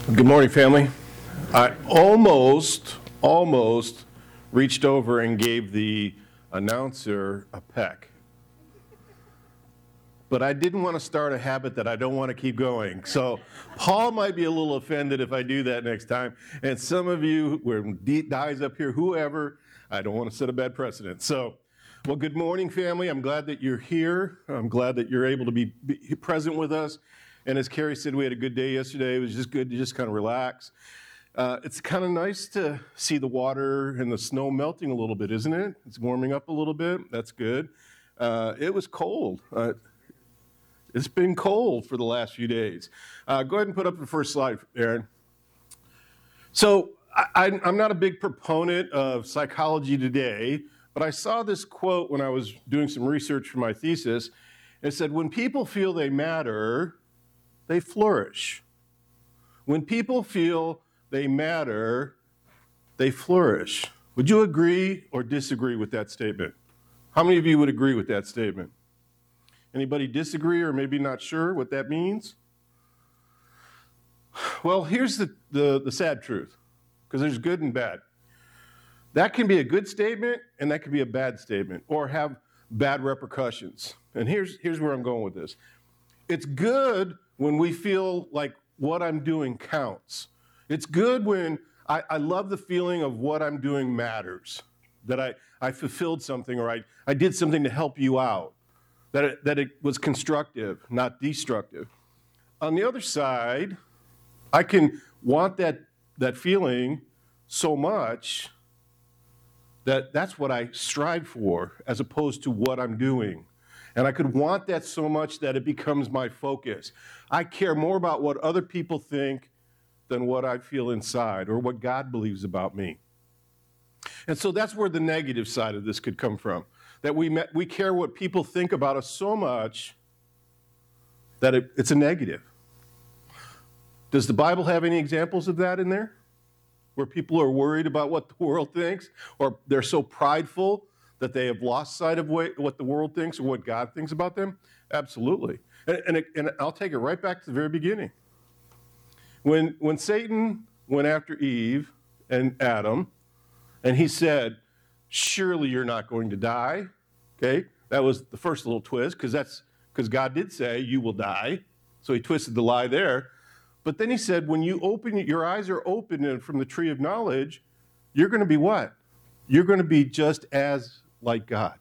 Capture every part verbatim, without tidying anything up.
Good morning, family. I almost, almost reached over and gave the announcer a peck. But I didn't want to start a habit that I don't want to keep going. So Paul might be a little offended if I do that next time. And some of you, when Dee dies up here, whoever, I don't want to set a bad precedent. So, well, good morning, family. I'm glad that you're here. I'm glad that you're able to be, be present with us. And as Carrie said, we had a good day yesterday. It was just good to just kind of relax. Uh, it's kind of nice to see the water and the snow melting a little bit, isn't it? It's warming up a little bit. That's good. Uh, it was cold. Uh, it's been cold for the last few days. Uh, go ahead and put up the first slide, Aaron. So I, I'm not a big proponent of psychology today, but I saw this quote when I was doing some research for my thesis. It said, when people feel they matter, they flourish. When people feel they matter, they flourish. Would you agree or disagree with that statement? How many of you would agree with that statement? Anybody disagree or maybe not sure what that means? Well, here's the, the, the sad truth, because there's good and bad. That can be a good statement and that can be a bad statement or have bad repercussions. And here's, here's where I'm going with this. It's good when we feel like what I'm doing counts. It's good when I, I love the feeling of what I'm doing matters, that I, I fulfilled something or I, I did something to help you out, that it, that it was constructive, not destructive. On the other side, I can want that, that feeling so much that that's what I strive for as opposed to what I'm doing. And I could want that so much that it becomes my focus. I care more about what other people think than what I feel inside or what God believes about me. And so that's where the negative side of this could come from, that we, met, we care what people think about us so much that it, it's a negative. Does the Bible have any examples of that in there? Where people are worried about what the world thinks, or they're so prideful that they have lost sight of what the world thinks or what God thinks about them? Absolutely. And, and, it, and I'll take it right back to the very beginning. When, when Satan went after Eve and Adam, and he said, surely you're not going to die, okay? That was the first little twist, because that's because God did say you will die. So he twisted the lie there. But then he said, when you open, your eyes are open from the tree of knowledge, you're going to be what? You're going to be just as like God.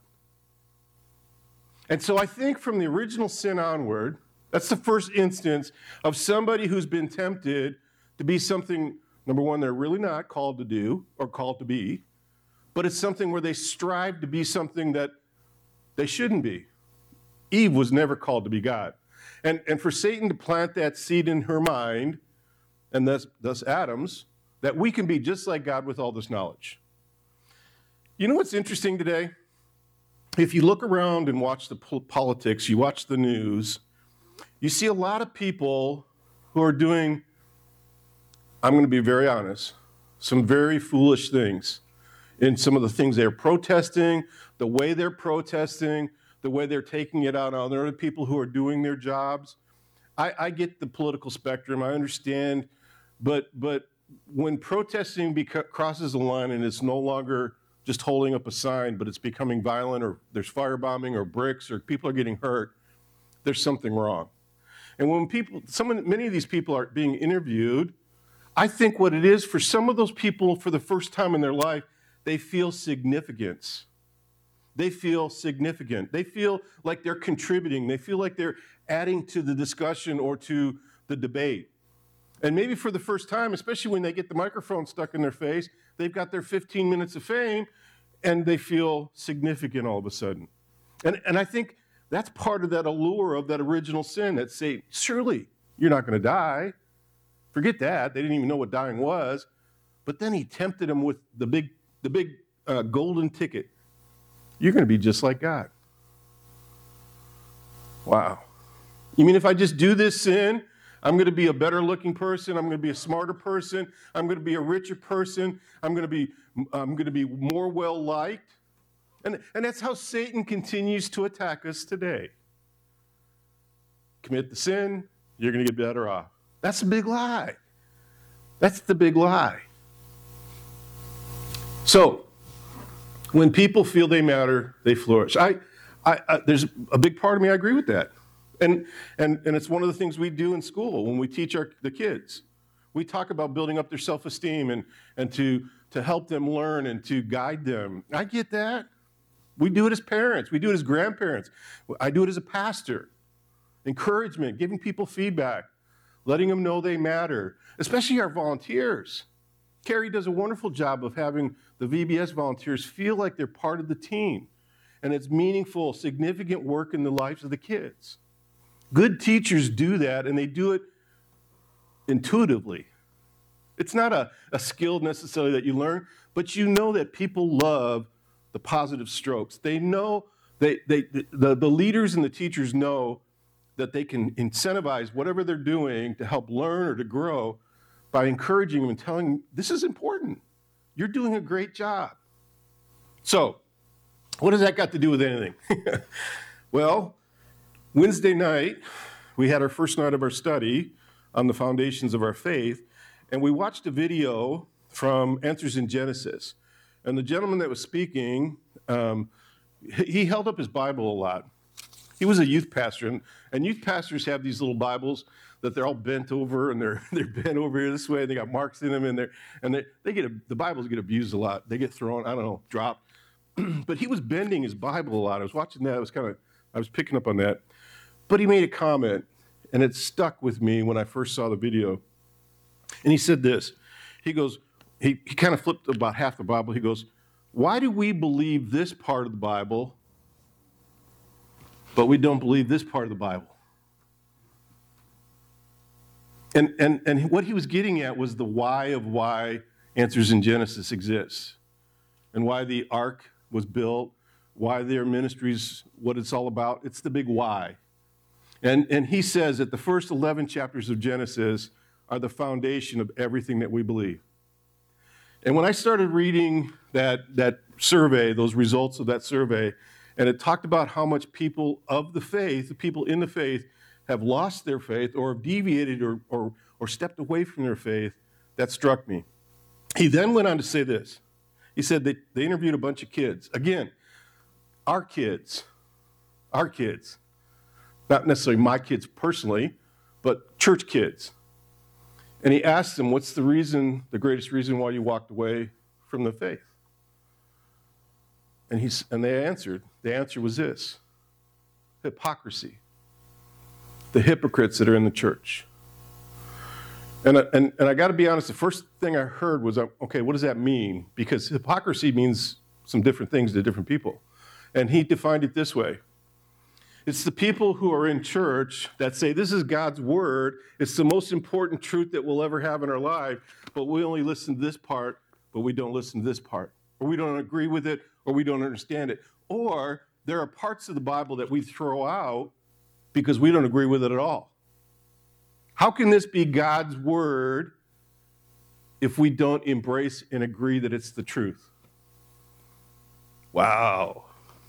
And so I think from the original sin onward, that's the first instance of somebody who's been tempted to be something, number one, they're really not called to do or called to be, but it's something where they strive to be something that they shouldn't be. Eve was never called to be God. And, and for Satan to plant that seed in her mind, and thus, thus Adam's, that we can be just like God with all this knowledge. You know what's interesting today? If you look around and watch the politics, you watch the news, you see a lot of people who are doing, I'm going to be very honest, some very foolish things in some of the things they're protesting, the way they're protesting, the way they're taking it out on other people who are doing their jobs. I, I get the political spectrum, I understand, but but when protesting beca- crosses a line and it's no longer just holding up a sign, but it's becoming violent, or there's firebombing or bricks, or people are getting hurt, there's something wrong. And when people, some, many of these people are being interviewed, I think what it is for some of those people for the first time in their life, they feel significance. They feel significant. They feel like they're contributing. They feel like they're adding to the discussion or to the debate. And maybe for the first time, especially when they get the microphone stuck in their face, they've got their fifteen minutes of fame and they feel significant all of a sudden. And, and I think that's part of that allure of that original sin that say, surely you're not going to die. Forget that. They didn't even know what dying was. But then he tempted them with the big, the big uh, golden ticket. You're going to be just like God. Wow. You mean if I just do this sin, I'm going to be a better looking person, I'm going to be a smarter person, I'm going to be a richer person, I'm going to be, I'm going to be more well liked? And, and that's how Satan continues to attack us today. Commit the sin, you're going to get better off. That's a big lie. That's the big lie. So, when people feel they matter, they flourish. I, I, I, there's a big part of me, I agree with that. And, and, and it's one of the things we do in school when we teach our, the kids. We talk about building up their self-esteem and, and to, to help them learn and to guide them. I get that. We do it as parents. We do it as grandparents. I do it as a pastor. Encouragement, giving people feedback, letting them know they matter, especially our volunteers. Carrie does a wonderful job of having the V B S volunteers feel like they're part of the team. And it's meaningful, significant work in the lives of the kids. Good teachers do that, and they do it intuitively. It's not a, a skill necessarily that you learn, but you know that people love the positive strokes. They know, they, they, the, the leaders and the teachers know that they can incentivize whatever they're doing to help learn or to grow by encouraging them and telling them, this is important. You're doing a great job. So, what has that got to do with anything? Well, Wednesday night, we had our first night of our study on the foundations of our faith, and we watched a video from Answers in Genesis. And the gentleman that was speaking, um, he held up his Bible a lot. He was a youth pastor, and, and youth pastors have these little Bibles that they're all bent over, and they're they're bent over here this way, and they got marks in them, and they're and they they get the Bibles get abused a lot. They get thrown, I don't know, dropped. But he was bending his Bible a lot. I was watching that. I was kind of I was picking up on that. But he made a comment, and it stuck with me when I first saw the video. And he said this. He goes, he he kind of flipped about half the Bible. He goes, why do we believe this part of the Bible, but we don't believe this part of the Bible? And, and, and what he was getting at was the why of why Answers in Genesis exists, and why the ark was built, why their ministries, what it's all about. It's the big why. And, and he says that the first eleven chapters of Genesis are the foundation of everything that we believe. And when I started reading that, that survey, those results of that survey, and it talked about how much people of the faith, the people in the faith, have lost their faith or have deviated or, or, or stepped away from their faith, that struck me. He then went on to say this. He said that they interviewed a bunch of kids. Again, our kids, our kids, not necessarily my kids personally, but church kids. And he asked them, what's the reason, the greatest reason why you walked away from the faith? And, he's, and they answered, the answer was this: hypocrisy. The hypocrites that are in the church. And, and, and I got to be honest, the first thing I heard was, okay, what does that mean? Because hypocrisy means some different things to different people. And he defined it this way. It's the people who are in church that say, this is God's word, it's the most important truth that we'll ever have in our life, but we only listen to this part, but we don't listen to this part. Or we don't agree with it, or we don't understand it. Or there are parts of the Bible that we throw out because we don't agree with it at all. How can this be God's word if we don't embrace and agree that it's the truth? Wow.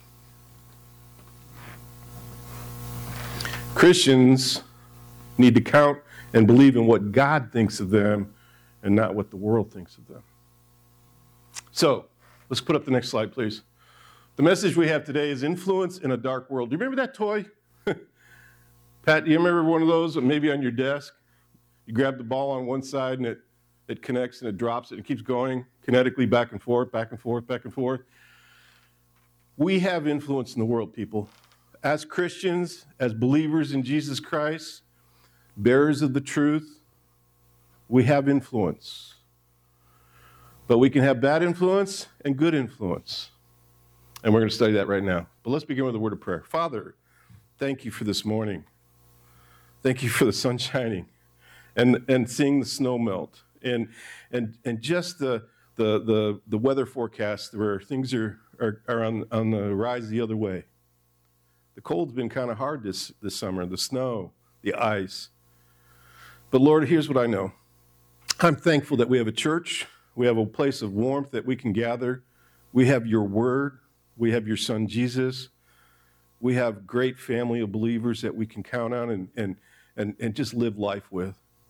Christians need to count and believe in what God thinks of them and not what the world thinks of them. So, let's put up the next slide, please. The message we have today is influence in a dark world. Do you remember that toy? Pat, do you remember one of those, maybe on your desk? You grab the ball on one side and it, it connects and it drops it and it keeps going kinetically back and forth, back and forth, back and forth. We have influence in the world, people. As Christians, as believers in Jesus Christ, bearers of the truth, we have influence. But we can have bad influence and good influence. And we're going to study that right now. But let's begin with a word of prayer. Father, thank you for this morning. Thank you for the sun shining and, and seeing the snow melt and and and just the the the, the weather forecast where things are, are, are on, on the rise the other way. The cold's been kind of hard this, this summer, the snow, the ice. But Lord, here's what I know. I'm thankful that we have a church. We have a place of warmth that we can gather. We have your word. We have your son, Jesus. We have great family of believers that we can count on and, and, and, and just live life with.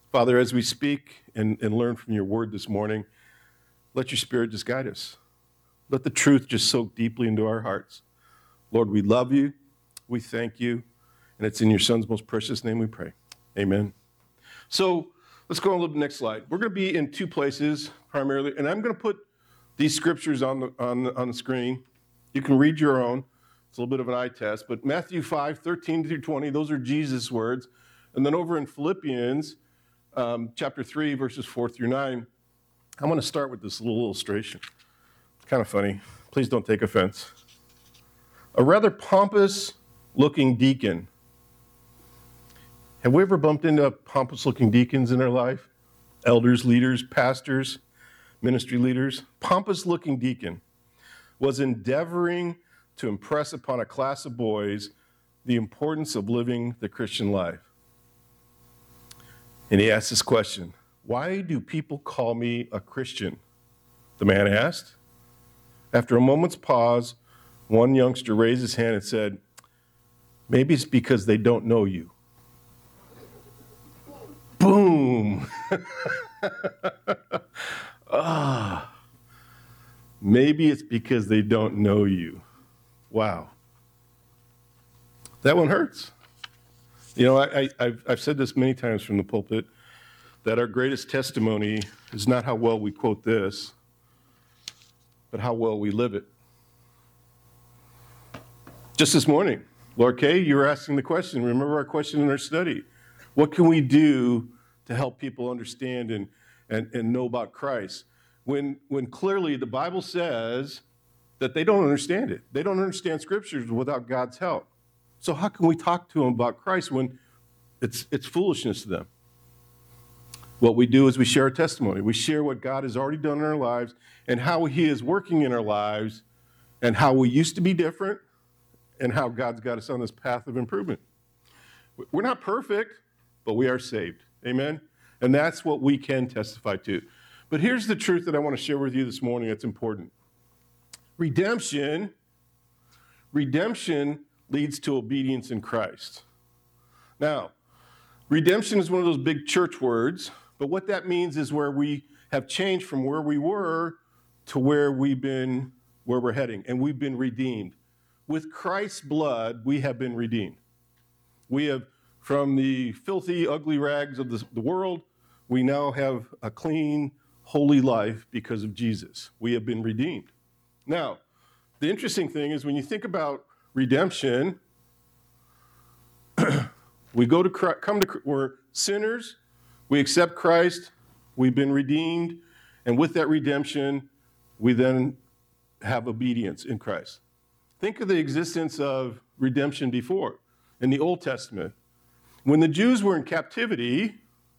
Father, as we speak and, and learn from your word this morning, let your Spirit just guide us. Let the truth just soak deeply into our hearts. Lord, we love you. We thank you. And it's in your Son's most precious name we pray. Amen. So let's go on a little bit next slide. We're going to be in two places primarily, and I'm going to put these scriptures on the, on the, on the screen. You can read your own. It's a little bit of an eye test, but Matthew five, thirteen through twenty, those are Jesus' words. And then over in Philippians um, chapter three, verses four through nine, I'm going to start with this little illustration. It's kind of funny. Please don't take offense. A rather pompous-looking deacon. Have we ever bumped into pompous-looking deacons in our life? Elders, leaders, pastors, ministry leaders. Pompous-looking deacon was endeavoring to impress upon a class of boys the importance of living the Christian life. And he asked this question, "Why do people call me a Christian?" The man asked. After a moment's pause, one youngster raised his hand and said, "Maybe it's because they don't know you." Boom. ah. Maybe it's because they don't know you. Wow. That one hurts. You know, I, I, I've, I've said this many times from the pulpit, that our greatest testimony is not how well we quote this, but how well we live it. Just this morning, Laura Kay, you were asking the question. Remember our question in our study. What can we do to help people understand and, and, and know about Christ? When, when clearly the Bible says that they don't understand it. They don't understand scriptures without God's help. So how can we talk to them about Christ when it's, it's foolishness to them? What we do is we share our testimony. We share what God has already done in our lives and how he is working in our lives and how we used to be different and how God's got us on this path of improvement. We're not perfect, but we are saved. Amen? And that's what we can testify to. But here's the truth that I want to share with you this morning that's important. Redemption, redemption leads to obedience in Christ. Now, redemption is one of those big church words, but what that means is where we have changed from where we were to where we've been, where we're heading, and we've been redeemed. With Christ's blood, we have been redeemed. We have, from the filthy, ugly rags of the, the world, we now have a clean, holy life because of Jesus. We have been redeemed. Now, the interesting thing is when you think about redemption, we go to Christ, come to, we're sinners, we accept Christ, we've been redeemed, and with that redemption, we then have obedience in Christ. Think of the existence of redemption before, in the Old Testament. When the Jews were in captivity,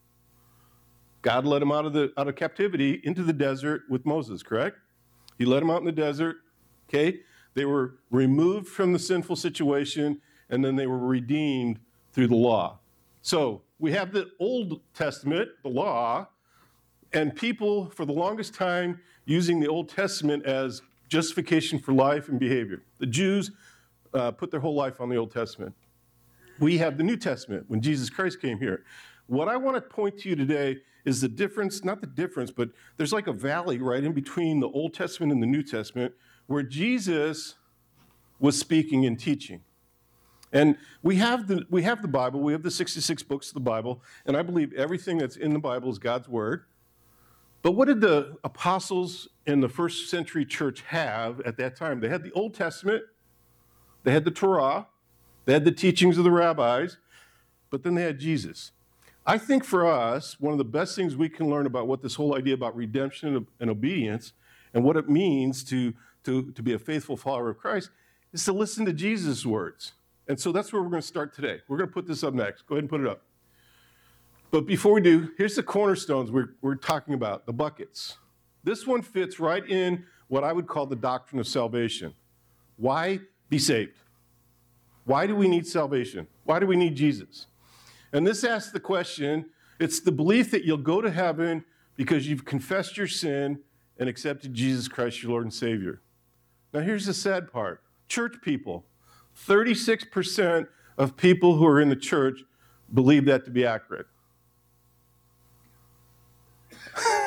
God led them out of, the, out of captivity into the desert with Moses, correct? He led them out in the desert, okay? They were removed from the sinful situation, and then they were redeemed through the law. So we have the Old Testament, the law, and people for the longest time using the Old Testament as justification for life and behavior. The Jews uh, put their whole life on the Old Testament. We have the New Testament when Jesus Christ came here. What I want to point to you today is the difference, not the difference, but there's like a valley right in between the Old Testament and the New Testament where Jesus was speaking and teaching. And we have the we have the Bible, we have the sixty-six books of the Bible, and I believe everything that's in the Bible is God's word. But what did the apostles in the first century church have at that time? They had the Old Testament, they had the Torah, they had the teachings of the rabbis, but then they had Jesus. I think for us, one of the best things we can learn about what this whole idea about redemption and obedience and what it means to, to, to be a faithful follower of Christ is to listen to Jesus' words. And so that's where we're going to start today. We're going to put this up next. Go ahead and put it up. But before we do, here's the cornerstones we're, we're talking about, the buckets. This one fits right in what I would call the doctrine of salvation. Why be saved? Why do we need salvation? Why do we need Jesus? And this asks the question, it's the belief that you'll go to heaven because you've confessed your sin and accepted Jesus Christ, your Lord and Savior. Now here's the sad part. Church people, thirty-six percent of people who are in the church believe that to be accurate.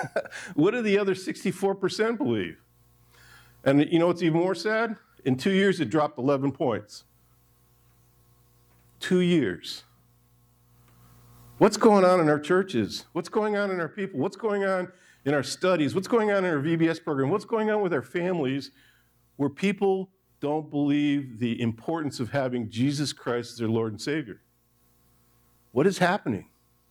What do the other sixty-four percent believe? And you know what's even more sad? In two years, it dropped eleven points. Two years. What's going on in our churches? What's going on in our people? What's going on in our studies? What's going on in our V B S program? What's going on with our families where people don't believe the importance of having Jesus Christ as their Lord and Savior? What is happening?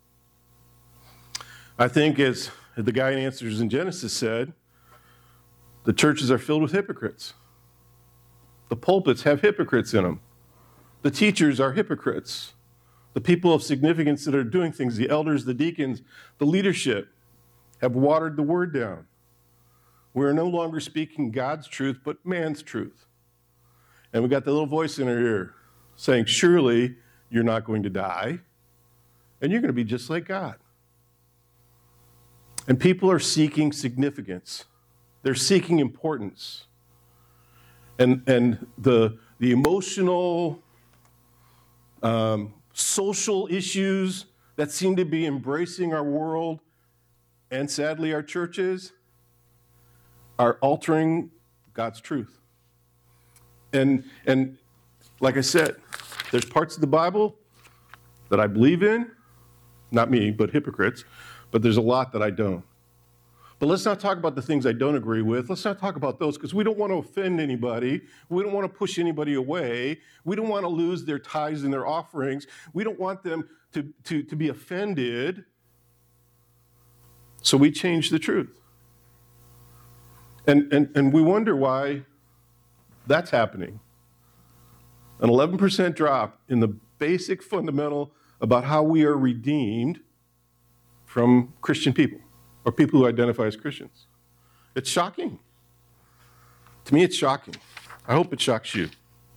I think, as the guy in Answers in Genesis said, the churches are filled with hypocrites. The pulpits have hypocrites in them. The teachers are hypocrites. The people of significance that are doing things, the elders, the deacons, the leadership, have watered the word down. We're no longer speaking God's truth, but man's truth. And we got the little voice in our ear saying, surely you're not going to die, and you're going to be just like God. And people are seeking significance. They're seeking importance. And, and the, the emotional, um, social issues that seem to be embracing our world and sadly our churches are altering God's truth. And, and like I said, there's parts of the Bible that I believe in, not me, but hypocrites, but there's a lot that I don't. But let's not talk about the things I don't agree with. Let's not talk about those because we don't want to offend anybody. We don't want to push anybody away. We don't want to lose their tithes and their offerings. We don't want them to, to, to be offended. So we change the truth. And, and, and we wonder why that's happening. An eleven percent drop in the basic fundamental about how we are redeemed from Christian people. Or people who identify as Christians. It's shocking. To me, it's shocking. I hope it shocks you.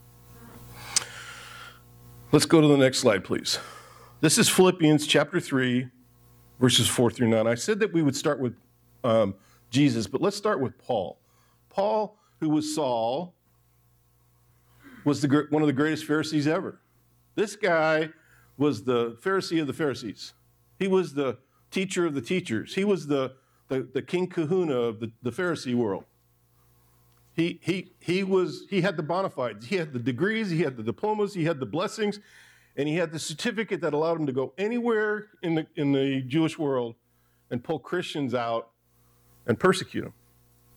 Let's go to the next slide, please. This is Philippians chapter three, verses four through nine. I said that we would start with um, Jesus, but let's start with Paul. Paul, who was Saul, was the, one of the greatest Pharisees ever. This guy was the Pharisee of the Pharisees. He was the teacher of the teachers. He was the, the, the king kahuna of the, the Pharisee world. He, he, he, was, he had the bona fides. He had the degrees, he had the diplomas, he had the blessings, and he had the certificate that allowed him to go anywhere in the, in the Jewish world and pull Christians out and persecute them.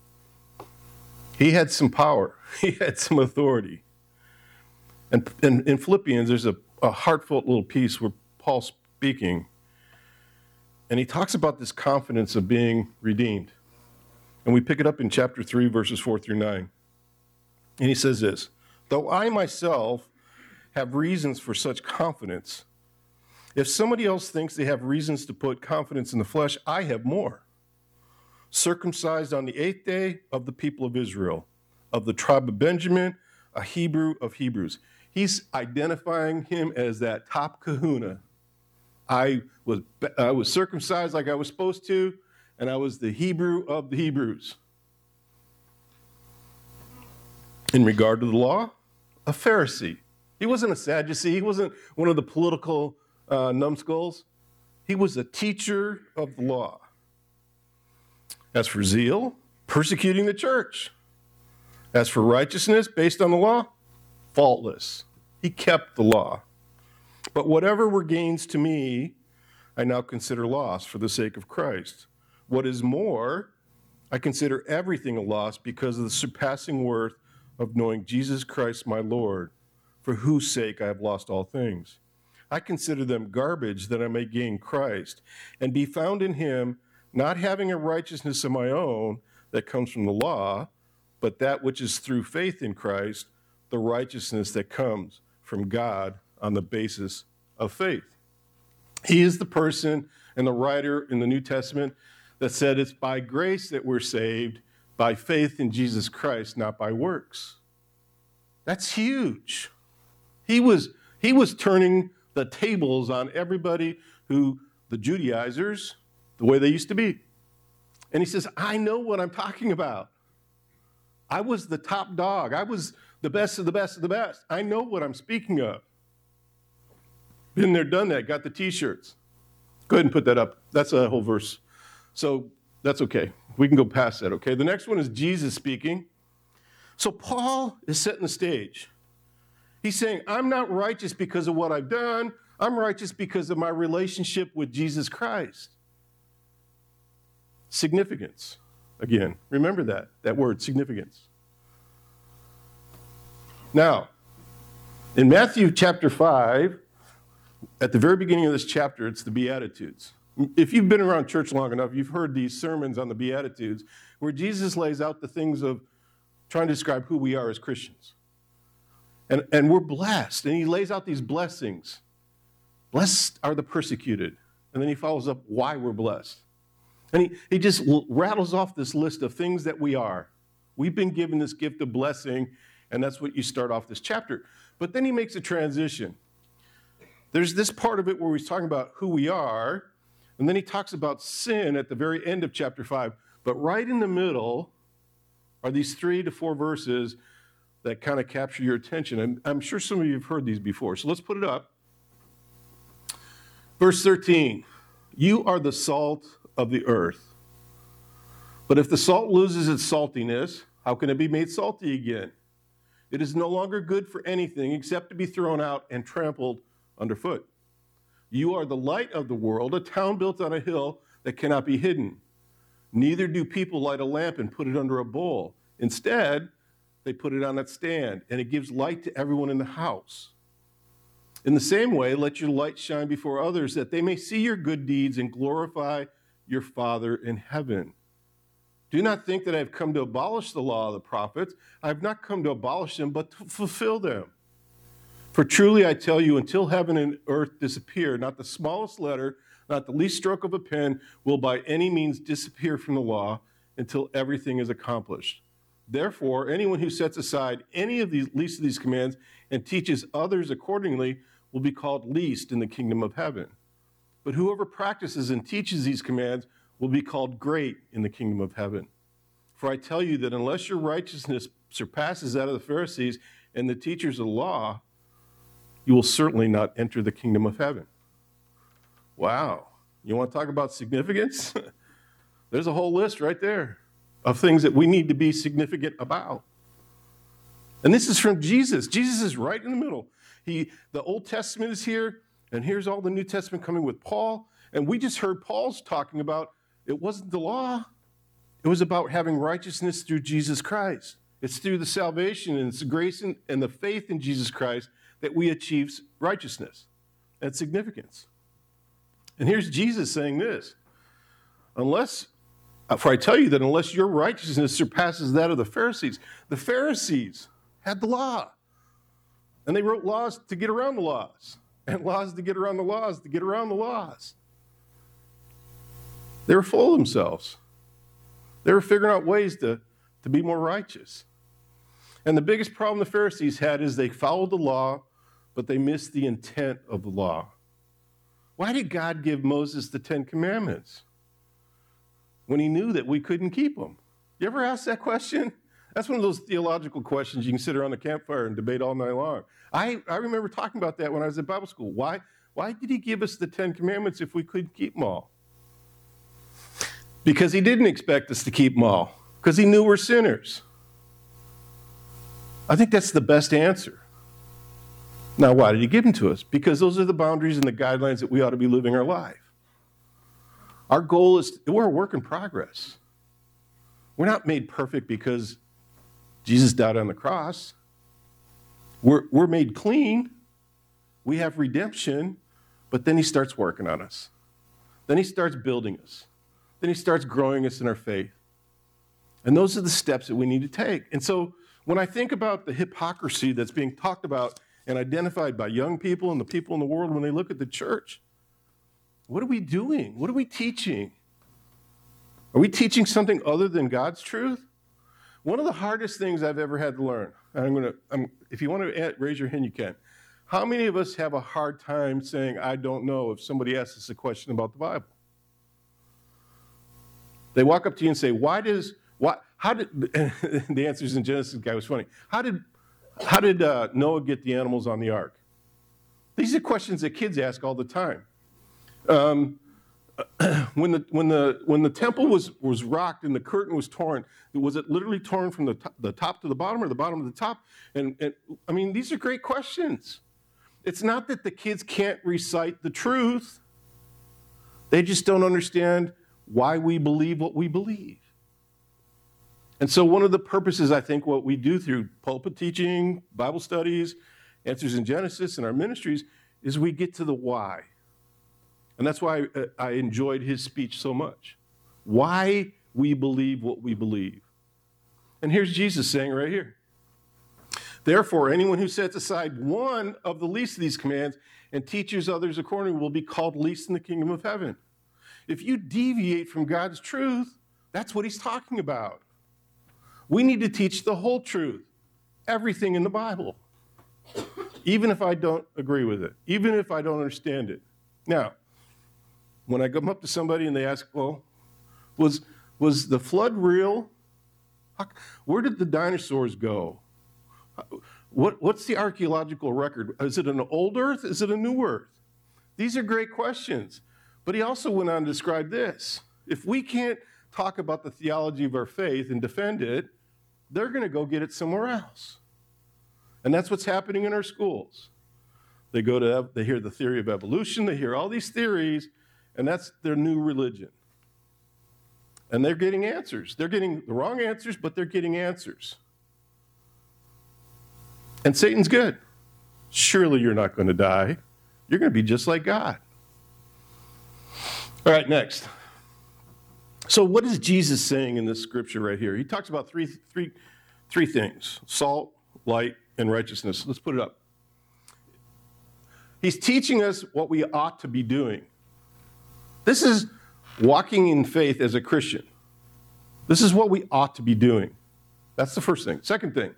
He had some power. He had some authority. And, and in Philippians, there's a, a heartfelt little piece where Paul's speaking, and he talks about this confidence of being redeemed. And we pick it up in chapter three, verses four through nine. And he says this, though I myself have reasons for such confidence, if somebody else thinks they have reasons to put confidence in the flesh, I have more. Circumcised on the eighth day of the people of Israel, of the tribe of Benjamin, a Hebrew of Hebrews. He's identifying him as that top kahuna. I was, I was circumcised like I was supposed to, and I was the Hebrew of the Hebrews. In regard to the law, a Pharisee. He wasn't a Sadducee. He wasn't one of the political uh, numbskulls. He was a teacher of the law. As for zeal, persecuting the church. As for righteousness based on the law, faultless. He kept the law. But whatever were gains to me, I now consider loss for the sake of Christ. What is more, I consider everything a loss because of the surpassing worth of knowing Jesus Christ my Lord, for whose sake I have lost all things. I consider them garbage that I may gain Christ and be found in him, not having a righteousness of my own that comes from the law, but that which is through faith in Christ, the righteousness that comes from God on the basis of faith. He is the person and the writer in the New Testament that said it's by grace that we're saved, by faith in Jesus Christ, not by works. That's huge. He was, he was turning the tables on everybody who, the Judaizers, the way they used to be. And he says, I know what I'm talking about. I was the top dog. I was the best of the best of the best. I know what I'm speaking of. Been there, done that, got the t-shirts. Go ahead and put that up. That's a whole verse. So That's okay. We can go past that, okay? The next one is Jesus speaking. So Paul is setting the stage. He's saying, I'm not righteous because of what I've done. I'm righteous because of my relationship with Jesus Christ. Significance. Again, remember that, that word, significance. Now, in Matthew chapter five, at the very beginning of this chapter, it's the Beatitudes. If you've been around church long enough, you've heard these sermons on the Beatitudes where Jesus lays out the things of trying to describe who we are as Christians. And, and we're blessed, and he lays out these blessings. Blessed are the persecuted. And then he follows up why we're blessed. And he, he just rattles off this list of things that we are. We've been given this gift of blessing, and that's what you start off this chapter. But then he makes a transition. There's this part of it where he's talking about who we are, and then he talks about sin at the very end of chapter five. But right in the middle are these three to four verses that kind of capture your attention. I'm, I'm sure some of you have heard these before, so let's put it up. Verse thirteen, you are the salt of the earth. But if the salt loses its saltiness, how can it be made salty again? It is no longer good for anything except to be thrown out and trampled underfoot. You are the light of the world, a town built on a hill that cannot be hidden. Neither do people light a lamp and put it under a bowl. Instead, they put it on its stand, and it gives light to everyone in the house. In the same way, let your light shine before others, that they may see your good deeds and glorify your Father in heaven. Do not think that I have come to abolish the law of the prophets. I have not come to abolish them, but to fulfill them. For truly I tell you, until heaven and earth disappear, not the smallest letter, not the least stroke of a pen will by any means disappear from the law until everything is accomplished. Therefore, anyone who sets aside any of these least of these commands and teaches others accordingly will be called least in the kingdom of heaven. But whoever practices and teaches these commands will be called great in the kingdom of heaven. For I tell you that unless your righteousness surpasses that of the Pharisees and the teachers of the law, you will certainly not enter the kingdom of heaven. Wow. You want to talk about significance? There's a whole list right there of things that we need to be significant about. And this is from Jesus. Jesus is right in the middle. He, the Old Testament is here, and here's all the New Testament coming with Paul. And we just heard Paul's talking about it wasn't the law. It was about having righteousness through Jesus Christ. It's through the salvation and it's the grace and, and the faith in Jesus Christ that we achieve righteousness and significance. And here's Jesus saying this, unless, for I tell you that unless your righteousness surpasses that of the Pharisees, the Pharisees had the law, and they wrote laws to get around the laws, and laws to get around the laws, to get around the laws. They were full of themselves. They were figuring out ways to, to be more righteous. And the biggest problem the Pharisees had is they followed the law, but they missed the intent of the law. Why did God give Moses the Ten Commandments when he knew that we couldn't keep them? You ever ask that question? That's one of those theological questions you can sit around the campfire and debate all night long. I, I remember talking about that when I was at Bible school. Why, why did he give us the Ten Commandments if we couldn't keep them all? Because he didn't expect us to keep them all, because he knew we're sinners. I think that's the best answer. Now, why did he give them to us? Because those are the boundaries and the guidelines that we ought to be living our life. Our goal is, we're a work in progress. We're not made perfect because Jesus died on the cross. We're, we're made clean. We have redemption, but then he starts working on us. Then he starts building us. Then he starts growing us in our faith. And those are the steps that we need to take. And so when I think about the hypocrisy that's being talked about and identified by young people and the people in the world when they look at the church, what are we doing? What are we teaching? Are we teaching something other than God's truth? One of the hardest things I've ever had to learn, and I'm going to, if you want to raise your hand, you can. How many of us have a hard time saying, I don't know, if somebody asks us a question about the Bible? They walk up to you and say, why does, why, how did, the answer is in Genesis, the guy was funny. How did, how did uh, Noah get the animals on the ark? These are questions that kids ask all the time. Um, when the when the when the temple was was rocked and the curtain was torn, was it literally torn from the top, the top to the bottom or the bottom to the top? And, and I mean, these are great questions. It's not that the kids can't recite the truth. They just don't understand why we believe what we believe. And so one of the purposes, I think, what we do through pulpit teaching, Bible studies, Answers in Genesis, and our ministries, is we get to the why. And that's why I enjoyed his speech so much. Why we believe what we believe. And here's Jesus saying right here. Therefore, anyone who sets aside one of the least of these commands and teaches others accordingly will be called least in the kingdom of heaven. If you deviate from God's truth, that's what he's talking about. We need to teach the whole truth, everything in the Bible, even if I don't agree with it, even if I don't understand it. Now, when I come up to somebody and they ask, well, was, was the flood real? Where did the dinosaurs go? What, what's the archaeological record? Is it an old earth? Is it a new earth? These are great questions. But he also went on to describe this. If we can't talk about the theology of our faith and defend it, they're going to go get it somewhere else. And that's what's happening in our schools. They go to, they hear the theory of evolution, they hear all these theories, and that's their new religion. And they're getting answers. They're getting the wrong answers, but they're getting answers. And Satan's good. Surely you're not going to die. You're going to be just like God. All right, next. So what is Jesus saying in this scripture right here? He talks about three, three, three things: salt, light, and righteousness. Let's put it up. He's teaching us what we ought to be doing. This is walking in faith as a Christian. This is what we ought to be doing. That's the first thing. Second thing,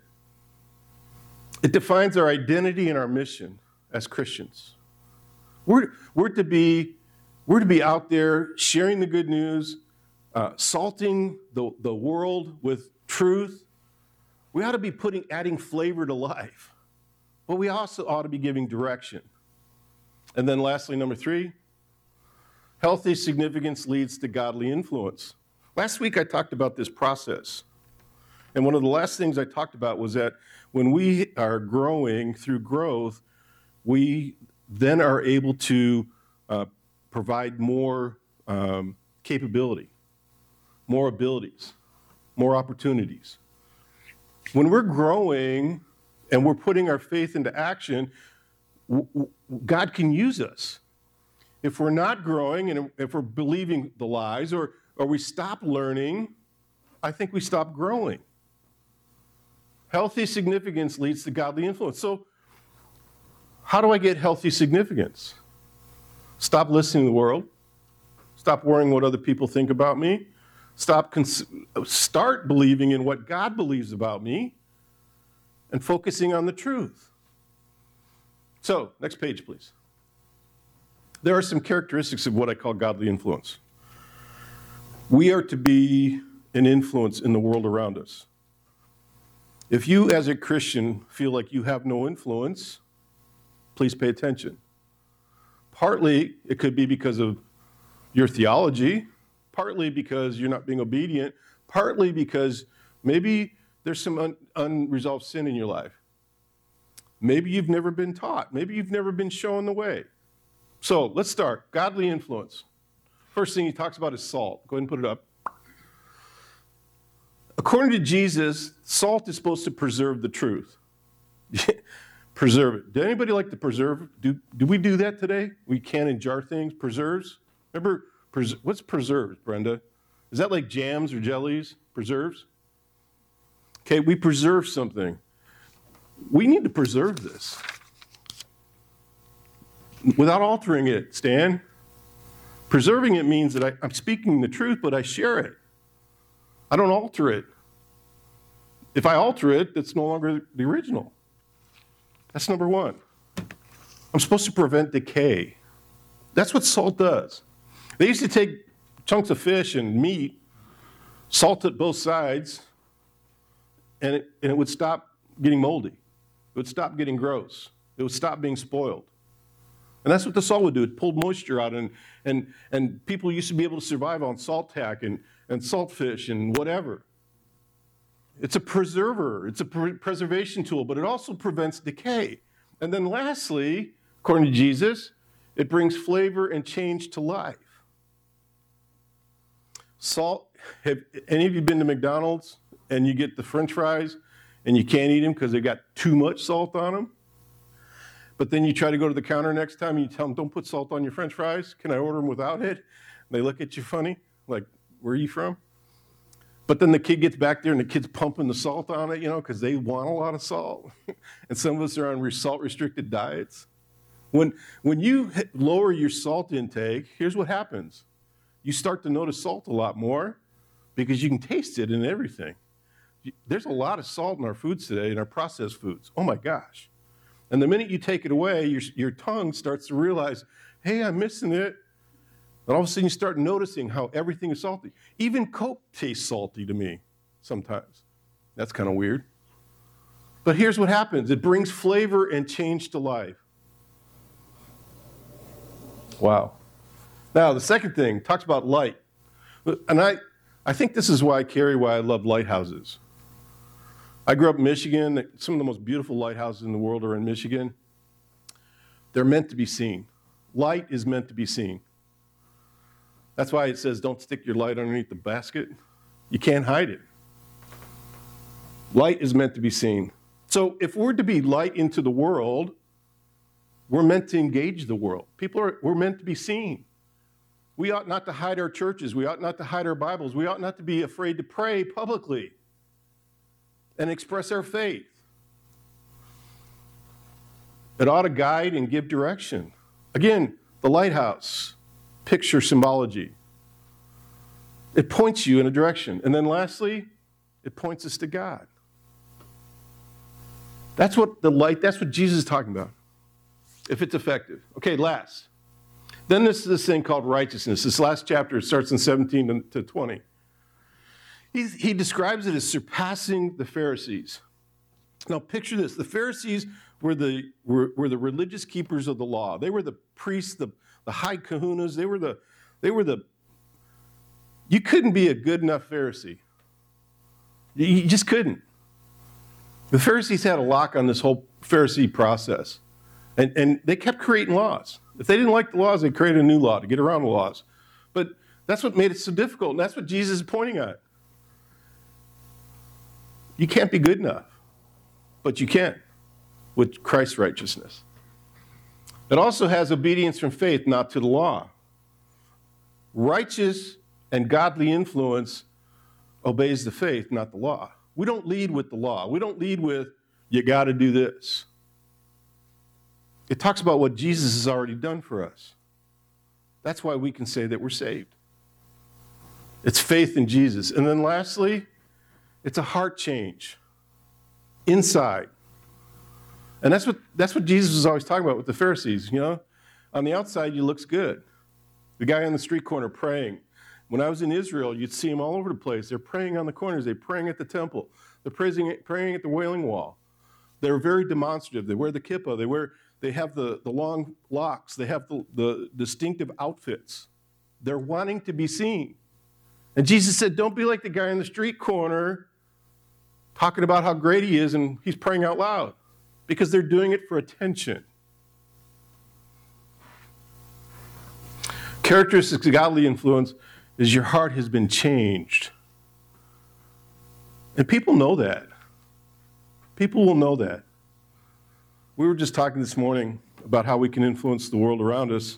it defines our identity and our mission as Christians. We're, we're, to, be, we're to be out there sharing the good news, uh, salting the, the world with truth. We ought to be putting, adding flavor to life. But we also ought to be giving direction. And then lastly, number three, healthy significance leads to godly influence. Last week I talked about this process. And one of the last things I talked about was that when we are growing through growth, we then are able to uh, provide more um, capability, more abilities, more opportunities. When we're growing and we're putting our faith into action, w- w- God can use us. If we're not growing and if we're believing the lies, or, or we stop learning, I think we stop growing. Healthy significance leads to godly influence. So how do I get healthy significance? Stop listening to the world. Stop worrying what other people think about me. Stop cons- start believing in what God believes about me and focusing on the truth. So, next page, please. There are some characteristics of what I call godly influence. We are to be an influence in the world around us. If you, as a Christian, feel like you have no influence, please pay attention. Partly, it could be because of your theology, partly because you're not being obedient, partly because maybe there's some un- unresolved sin in your life. Maybe you've never been taught. Maybe you've never been shown the way. So let's start. Godly influence. First thing he talks about is salt. Go ahead and put it up. According to Jesus, salt is supposed to preserve the truth. Preserve it. Did anybody like to preserve? Do, do we do that today? We can and jar things, preserves? Remember, pres- what's preserves, Brenda? Is that like jams or jellies? Preserves? Okay, we preserve something. We need to preserve this without altering it, Stan. Preserving it means that I, I'm speaking the truth, but I share it. I don't alter it. If I alter it, that's no longer the original. That's number one. I'm supposed to prevent decay. That's what salt does. They used to take chunks of fish and meat, salt it both sides, and it, and it would stop getting moldy. It would stop getting gross. It would stop being spoiled. And that's what the salt would do. It pulled moisture out, and, and, and people used to be able to survive on salt tack and, and saltfish and whatever. It's a preserver. It's a pre- preservation tool, but it also prevents decay. And then lastly, according to Jesus, it brings flavor and change to life. Salt, have any of you been to McDonald's and you get the French fries and you can't eat them because they got too much salt on them? But then you try to go to the counter next time and you tell them, don't put salt on your French fries. Can I order them without it? And they look at you funny, like, where are you from? But then the kid gets back there and the kid's pumping the salt on it, you know, because they want a lot of salt. And some of us are on salt-restricted diets. When, when you lower your salt intake, here's what happens. You start to notice salt a lot more because you can taste it in everything. There's a lot of salt in our foods today, in our processed foods. Oh my gosh. And the minute you take it away, your, your tongue starts to realize, hey, I'm missing it. And all of a sudden you start noticing how everything is salty. Even Coke tastes salty to me sometimes. That's kind of weird. But here's what happens. It brings flavor and change to life. Wow. Now, the second thing talks about light. And I, I think this is why, Carrie, why I love lighthouses. I grew up in Michigan. Some of the most beautiful lighthouses in the world are in Michigan. They're meant to be seen. Light is meant to be seen. That's why it says don't stick your light underneath the basket. You can't hide it. Light is meant to be seen. So if we're to be light into the world, we're meant to engage the world. People are, we're meant to be seen. We ought not to hide our churches. We ought not to hide our Bibles. We ought not to be afraid to pray publicly and express our faith. It ought to guide and give direction. Again, the lighthouse, picture symbology. It points you in a direction. And then lastly, it points us to God. That's what the light, that's what Jesus is talking about, if it's effective. Okay, last. Then there's this thing called righteousness. This last chapter, it starts in seventeen to twenty. He's, he describes it as surpassing the Pharisees. Now picture this. The Pharisees were the, were, were the religious keepers of the law. They were the priests, the, the high kahunas. They were the, they were the, you couldn't be a good enough Pharisee. You, you just couldn't. The Pharisees had a lock on this whole Pharisee process. And, and they kept creating laws. If they didn't like the laws, they created a new law to get around the laws. But that's what made it so difficult, and that's what Jesus is pointing at. You can't be good enough, but you can with Christ's righteousness. It also has obedience from faith, not to the law. Righteous and godly influence obeys the faith, not the law. We don't lead with the law. We don't lead with, you got to do this. It talks about what Jesus has already done for us. That's why we can say that we're saved. It's faith in Jesus. And then lastly, it's a heart change inside. And that's what that's what Jesus was always talking about with the Pharisees, you know. On the outside, you looks good. The guy on the street corner praying. When I was in Israel, you'd see them all over the place. They're praying on the corners. They're praying at the temple. They're praying, praying at the Wailing Wall. They're very demonstrative. They wear the kippah. They wear They have the, the long locks. They have the, the distinctive outfits. They're wanting to be seen. And Jesus said, don't be like the guy on the street corner talking about how great he is and he's praying out loud, because they're doing it for attention. Characteristics of godly influence is your heart has been changed. And people know that. People will know that. We were just talking this morning about how we can influence the world around us.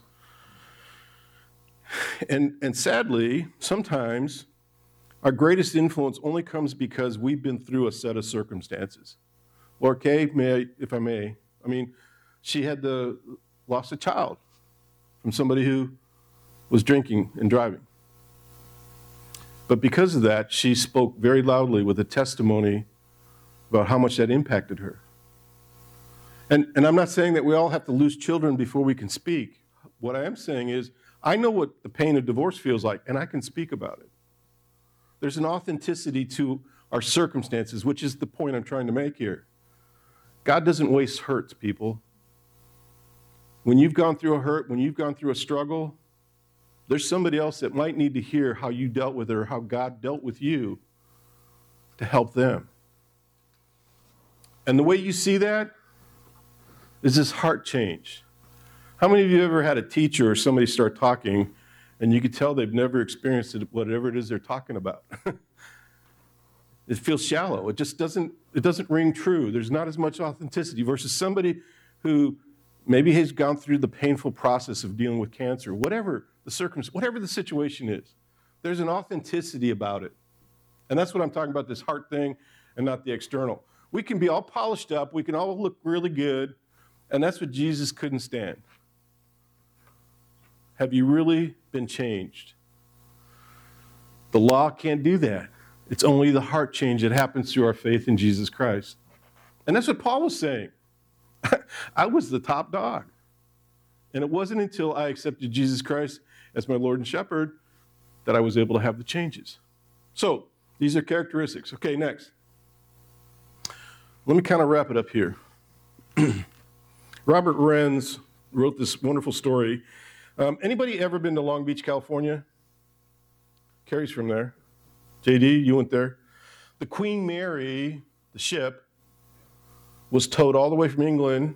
And, and sadly, sometimes our greatest influence only comes because we've been through a set of circumstances. Laura Kay, may I, if I may, I mean, she had the, lost a child from somebody who was drinking and driving. But because of that, she spoke very loudly with a testimony about how much that impacted her. And, and I'm not saying that we all have to lose children before we can speak. What I am saying is, I know what the pain of divorce feels like, and I can speak about it. There's an authenticity to our circumstances, which is the point I'm trying to make here. God doesn't waste hurts, people. When you've gone through a hurt, when you've gone through a struggle, there's somebody else that might need to hear how you dealt with it or how God dealt with you to help them. And the way you see that is this heart change. How many of you ever had a teacher or somebody start talking and you could tell they've never experienced it, whatever it is they're talking about? It feels shallow. It just doesn't, it doesn't ring true. There's not as much authenticity versus somebody who maybe has gone through the painful process of dealing with cancer, whatever the circumstance, whatever the situation is. There's an authenticity about it. And that's what I'm talking about, this heart thing and not the external. We can be all polished up. We can all look really good. And that's what Jesus couldn't stand. Have you really been changed? The law can't do that. It's only the heart change that happens through our faith in Jesus Christ. And that's what Paul was saying. I was the top dog. And it wasn't until I accepted Jesus Christ as my Lord and Shepherd that I was able to have the changes. So these are characteristics. Okay, next. Let me kind of wrap it up here. Robert Renz wrote this wonderful story. Um, anybody ever been to Long Beach, California? Carrie's from there. J D, you went there. The Queen Mary, the ship, was towed all the way from England,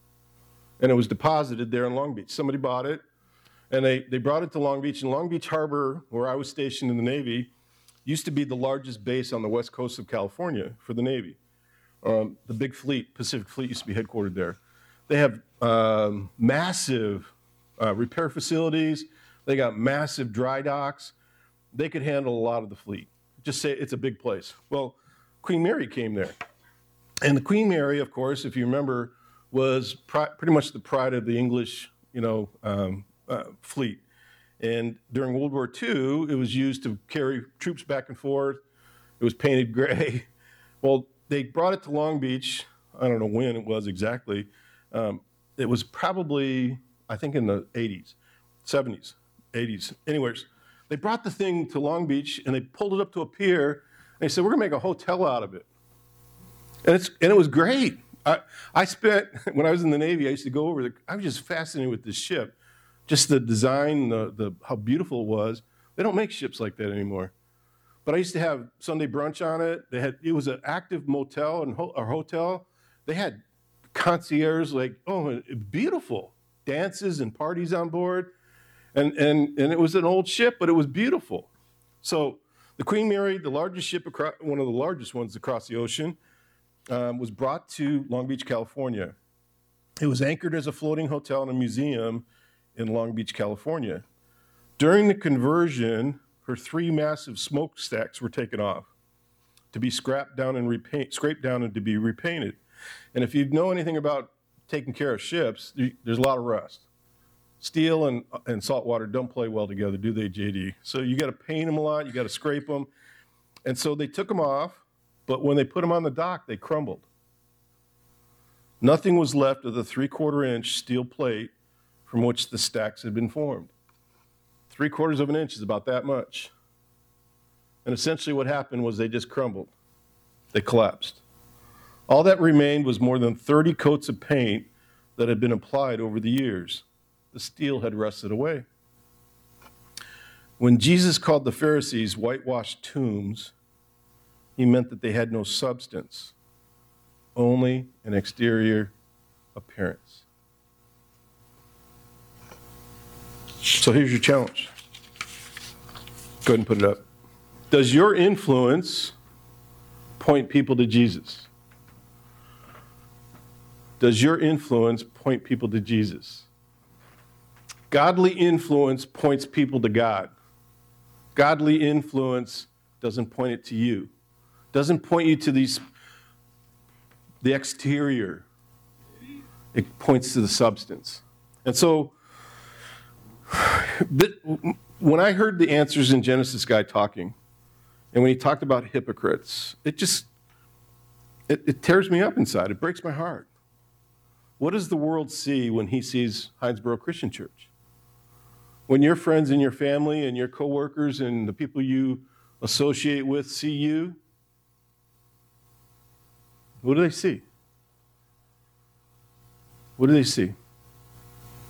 and it was deposited there in Long Beach. Somebody bought it, and they, they brought it to Long Beach. And Long Beach Harbor, where I was stationed in the Navy, used to be the largest base on the west coast of California for the Navy. Um, the big fleet, Pacific Fleet, used to be headquartered there. They have um, massive uh, repair facilities. They got massive dry docks. They could handle a lot of the fleet. Just say it's a big place. Well, Queen Mary came there. And the Queen Mary, of course, if you remember, was pri- pretty much the pride of the English, you know, um, uh, fleet. And during World War Two, it was used to carry troops back and forth. It was painted gray. Well, they brought it to Long Beach. I don't know when it was exactly. Um, it was probably, I think, in the eighties, seventies, eighties. Anyways, they brought the thing to Long Beach, and they pulled it up to a pier, and they said, we're going to make a hotel out of it. And it's and it was great. I, I spent, when I was in the Navy, I used to go over there. I was just fascinated with this ship. Just the design, the, the how beautiful it was. They don't make ships like that anymore. But I used to have Sunday brunch on it. They had, it was an active motel and ho, or hotel. They had concierge, like, oh, it, beautiful. Dances and parties on board. And, and, and it was an old ship, but it was beautiful. So the Queen Mary, the largest ship, across, one of the largest ones across the ocean, um, was brought to Long Beach, California. It was anchored as a floating hotel and a museum in Long Beach, California. During the conversion, her three massive smokestacks were taken off to be scrapped down and repaint, scraped down and to be repainted. And if you know anything about taking care of ships, there's a lot of rust. Steel and, and salt water don't play well together, do they, J D? So you got to paint them a lot, you got to scrape them. And so they took them off, but when they put them on the dock, they crumbled. Nothing was left of the three-quarter inch steel plate from which the stacks had been formed. Three quarters of an inch is about that much. And essentially what happened was they just crumbled. They collapsed. All that remained was more than thirty coats of paint that had been applied over the years. The steel had rusted away. When Jesus called the Pharisees whitewashed tombs, he meant that they had no substance, only an exterior appearance. So here's your challenge. Go ahead and put it up. Does your influence point people to Jesus? Does your influence point people to Jesus? Godly influence points people to God. Godly influence doesn't point it to you. Doesn't point you to these, the exterior. It points to the substance. And so, when I heard the answers in Genesis guy talking, and when he talked about hypocrites, it just, it, it tears me up inside. It breaks my heart. What does the world see when he sees Hinesboro Christian Church? When your friends and your family and your coworkers and the people you associate with see you, what do they see? What do they see?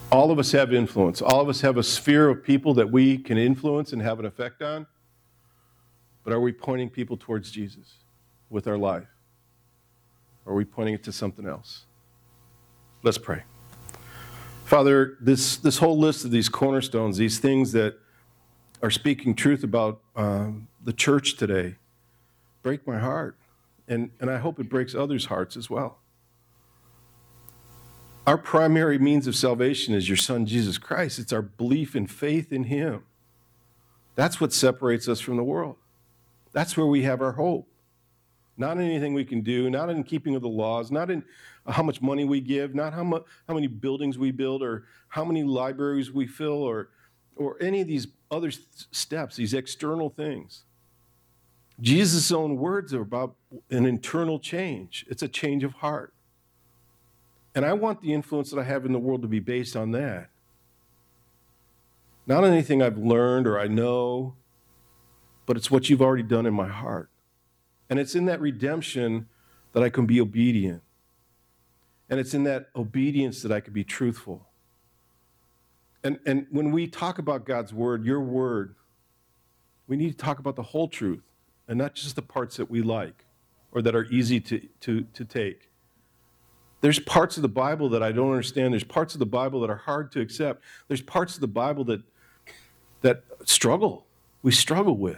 All of us have influence. All of us have a sphere of people that we can influence and have an effect on. But are we pointing people towards Jesus with our life? Or are we pointing it to something else? Let's pray. Father, this, this whole list of these cornerstones, these things that are speaking truth about um, the church today, break my heart. And, and I hope it breaks others' hearts as well. Our primary means of salvation is your Son, Jesus Christ. It's our belief and faith in him. That's what separates us from the world. That's where we have our hope. Not in anything we can do, not in keeping of the laws, not in how much money we give, not how much, how many buildings we build, or how many libraries we fill, or, or any of these other steps, these external things. Jesus' own words are about an internal change. It's a change of heart. And I want the influence that I have in the world to be based on that. Not on anything I've learned or I know, but it's what you've already done in my heart. And it's in that redemption that I can be obedient. And it's in that obedience that I can be truthful. And, and when we talk about God's word, your word, we need to talk about the whole truth and not just the parts that we like or that are easy to, to, to take. There's parts of the Bible that I don't understand. There's parts of the Bible that are hard to accept. There's parts of the Bible that, that struggle, we struggle with.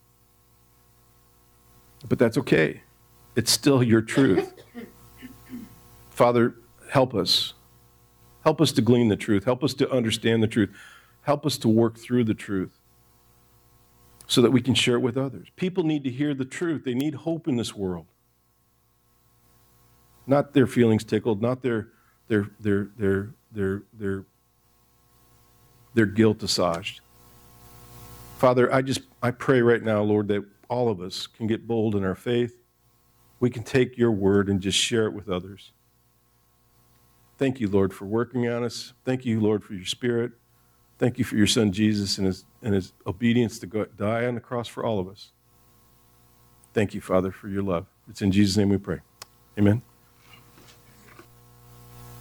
But that's okay. It's still your truth. Father, help us. Help us to glean the truth. Help us to understand the truth. Help us to work through the truth so that we can share it with others. People need to hear the truth. They need hope in this world. Not their feelings tickled, not their their their their their their their guilt assuaged. Father, I just I pray right now, Lord, that all of us can get bold in our faith. We can take your word and just share it with others. Thank you, Lord, for working on us. Thank you, Lord, for your Spirit. Thank you for your Son, Jesus, and his, and his obedience to go, die on the cross for all of us. Thank you, Father, for your love. It's in Jesus' name we pray. Amen.